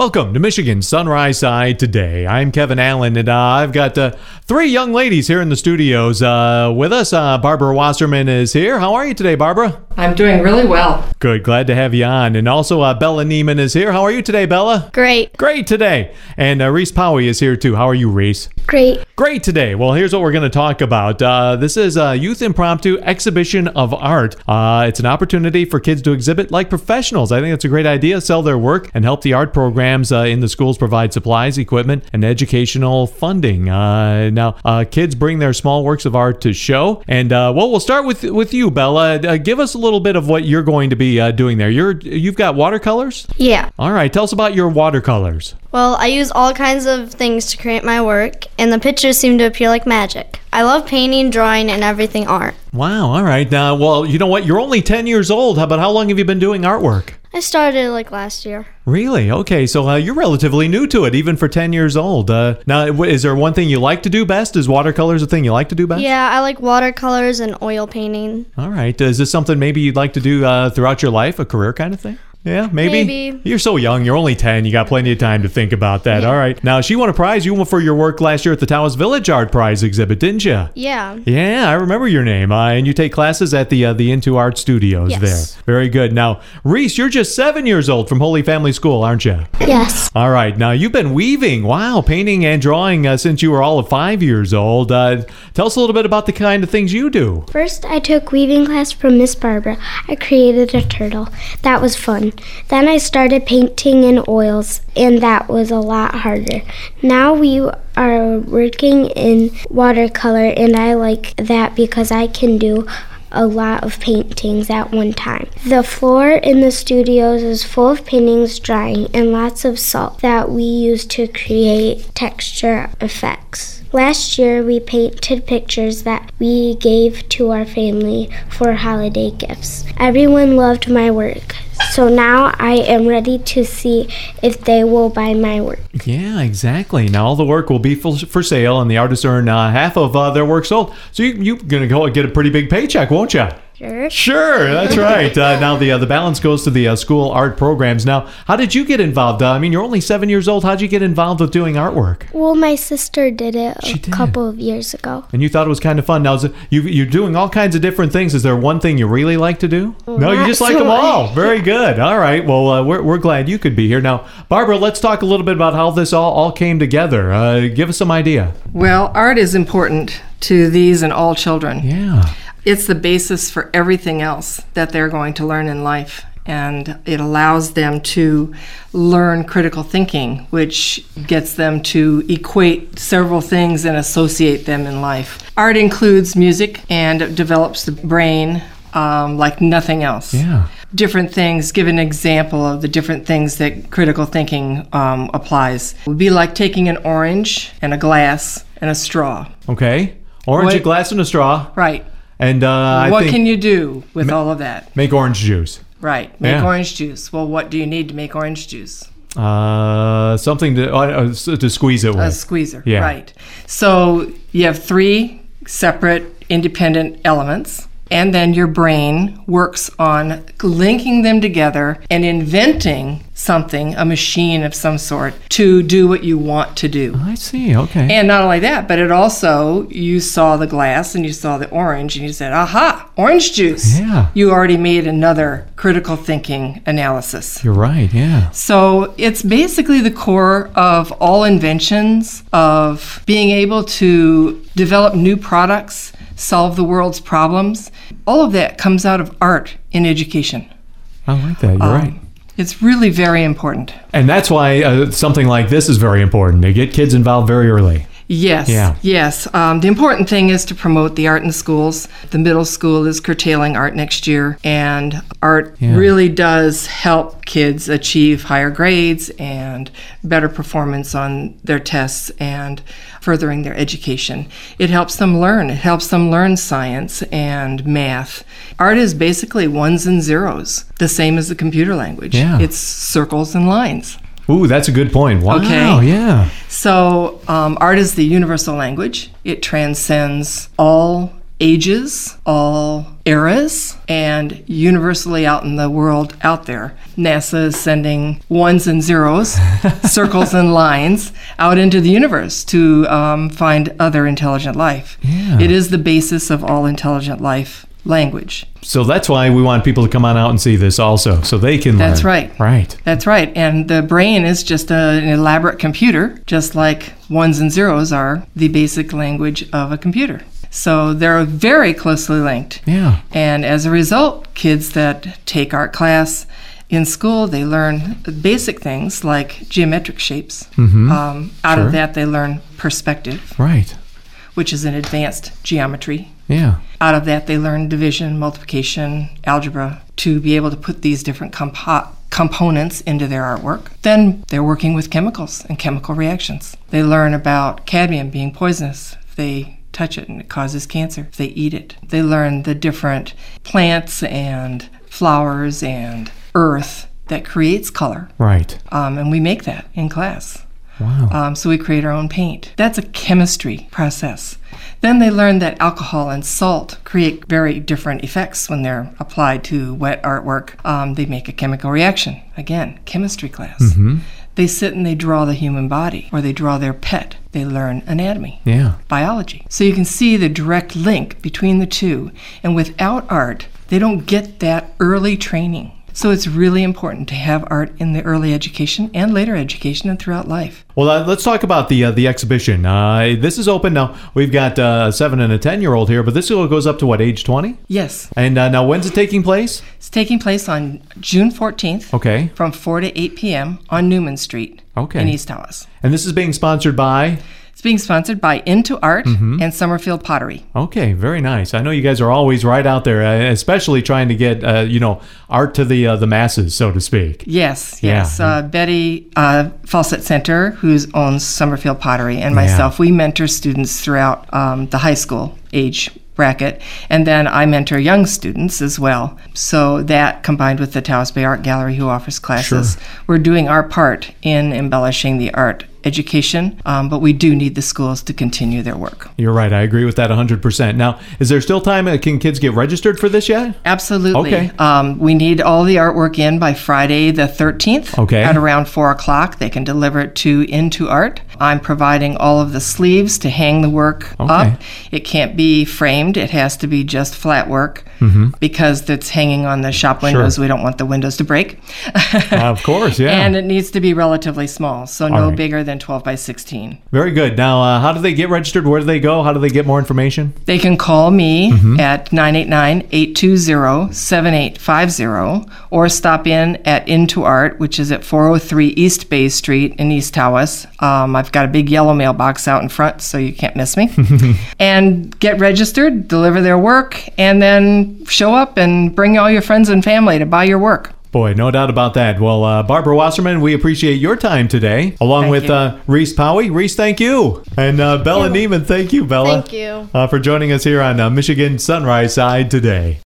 Welcome to Michigan Sunrise Side Today. I'm Kevin Allen, and I've got three young ladies here in the studios with us. Barbara Wasserman is here. How are you today, Barbara? I'm doing really well. Good. Glad to have you on. And also Bella Neiman is here. How are you today, Bella? Great. Great today. And Reese Powie is here, too. How are you, Reese? Great. Great today. Well, here's what we're going to talk about. This is a Youth Impromptu Exhibition of Art. It's an opportunity for kids to exhibit like professionals. I think it's a great idea. Sell their work and help the art programs in the schools provide supplies, equipment, and educational funding. Now, kids bring their small works of art to show. And, we'll start with you, Bella. Give us a little bit of what you're going to be doing there. You've got watercolors? Yeah. All right. Tell us about your watercolors. Well, I use all kinds of things to create my work, and the pictures seem to appear like magic. I love painting, drawing, and everything art. Wow. All right. Well, you know what? You're only 10 years old. How long have you been doing artwork? I started last year. Really? Okay. So you're relatively new to it, even for 10 years old. Now, is there one thing you like to do best? Is watercolors a thing you like to do best? Yeah, I like watercolors and oil painting. All right. Is this something maybe you'd like to do throughout your life, a career kind of thing? Yeah, maybe. You're so young. You're only 10. You got plenty of time to think about that. Yeah. All right. Now, she won a prize. You won for your work last year at the Taos Village Art Prize exhibit, didn't you? Yeah. Yeah, I remember your name. And you take classes at the Into Art Studios there. Very good. Now, Reese, you're just 7 years old from Holy Family School, aren't you? Yes. All right. Now, you've been weaving, painting and drawing since you were all of 5 years old. Tell us a little bit about the kind of things you do. First, I took weaving class from Miss Barbara. I created a turtle. That was fun. Then I started painting in oils, and that was a lot harder. Now we are working in watercolor, and I like that because I can do a lot of paintings at one time. The floor in the studios is full of paintings drying and lots of salt that we use to create texture effects. Last year, we painted pictures that we gave to our family for holiday gifts. Everyone loved my work, so now I am ready to see if they will buy my work. Yeah, exactly. Now all the work will be for sale, and the artists earn half of their work sold. So you're going to go and get a pretty big paycheck, won't you? Sure, that's right. Now the balance goes to the school art programs. Now, how did you get involved? You're only 7 years old. How'd you get involved with doing artwork? Well, my sister did it a couple of years ago. And you thought it was kind of fun. Now, you're doing all kinds of different things. Is there one thing you really like to do? No, you just like them all. Very good. All right. Well, we're glad you could be here. Now, Barbara, let's talk a little bit about how this all came together. Give us some idea. Well, art is important to these and all children. Yeah. It's the basis for everything else that they're going to learn in life. And it allows them to learn critical thinking, which gets them to equate several things and associate them in life. Art includes music, and it develops the brain like nothing else. Yeah. Different things, give an example of the different things that critical thinking applies. It would be like taking an orange and a glass and a straw. Okay. Orange, a glass, and a straw. Right. And what can you do with all of that? Make orange juice. Right. Make orange juice. Well, what do you need to make orange juice? Something to squeeze it with. A squeezer. Yeah. Right. So you have three separate independent elements. And then your brain works on linking them together and inventing something, a machine of some sort, to do what you want to do. I see, okay. And not only that, but it also, you saw the glass and you saw the orange and you said, aha, orange juice. Yeah. You already made another critical thinking analysis. You're right, yeah. So it's basically the core of all inventions, of being able to develop new products, solve the world's problems. All of that comes out of art in education. I like that. You're right. It's really very important. And that's why something like this is very important, to get kids involved very early. Yes, yeah. Yes. The important thing is to promote the art in schools. The middle school is curtailing art next year, and art really does help kids achieve higher grades and better performance on their tests and furthering their education. It helps them learn. It helps them learn science and math. Art is basically ones and zeros, the same as the computer language. Yeah. It's circles and lines. Ooh, that's a good point. Wow, okay. Yeah. So art is the universal language. It transcends all ages, all eras, and universally out in the world out there. NASA is sending ones and zeros, circles and lines out into the universe to find other intelligent life. Yeah. It is the basis of all intelligent life, language. So that's why we want people to come on out and see this also, so they can learn. That's right. Right. That's right. And the brain is just an elaborate computer, just like ones and zeros are the basic language of a computer. So they're very closely linked. Yeah. And as a result, kids that take art class in school, they learn basic things like geometric shapes. Out Sure. of that, they learn perspective, Right. which is an advanced geometry. Yeah. Out of that, they learn division, multiplication, algebra, to be able to put these different components into their artwork. Then they're working with chemicals and chemical reactions. They learn about cadmium being poisonous if they touch it and it causes cancer if they eat it. They learn the different plants and flowers and earth that creates color. Right. And we make that in class. Wow. So we create our own paint. That's a chemistry process. Then they learn that alcohol and salt create very different effects when they're applied to wet artwork. They make a chemical reaction. Again, chemistry class. They sit and they draw the human body, or they draw their pet. They learn anatomy, Yeah. biology. So you can see the direct link between the two. And without art, they don't get that early training. So it's really important to have art in the early education and later education and throughout life. Well, let's talk about the exhibition. This is open now. We've got a 7 and a 10-year-old here, but this goes up to what, age 20? Yes. And now when's it taking place? It's taking place on June 14th Okay. from 4 to 8 p.m. on Newman Street Okay. in East Tawas. And this is being sponsored by? It's being sponsored by Into Art and Summerfield Pottery. Okay, very nice. I know you guys are always right out there, especially trying to get art to the masses, so to speak. Yes. Yeah. Betty Fawcett Center, who owns Summerfield Pottery, and myself, we mentor students throughout the high school age bracket, and then I mentor young students as well. So that combined with the Taos Bay Art Gallery, who offers classes, we're doing our part in embellishing the art education, but we do need the schools to continue their work. You're right. I agree with that 100%. Now, is there still time? Can kids get registered for this yet? Absolutely. Okay. We need all the artwork in by Friday the 13th Okay. at around 4 o'clock. They can deliver it to Into Art. I'm providing all of the sleeves to hang the work Okay. up. It can't be framed. It has to be just flat work because it's hanging on the shop windows. Sure. We don't want the windows to break. Of course, yeah. And it needs to be relatively small, so All no right. bigger than 12 by 16. Very good. Now, how do they get registered? Where do they go? How do they get more information? They can call me at 989-820-7850 or stop in at Into Art, which is at 403 East Bay Street in East Tawas. I've got a big yellow mailbox out in front, so you can't miss me. And get registered, deliver their work, and then show up and bring all your friends and family to buy your work. Boy, no doubt about that. Well, Barbara Wasserman, we appreciate your time today, along Thank with you. Reese Powey. Reese, thank you. And Bella Neiman, thank you, Bella. Thank you. For joining us here on Michigan Sunrise Side today.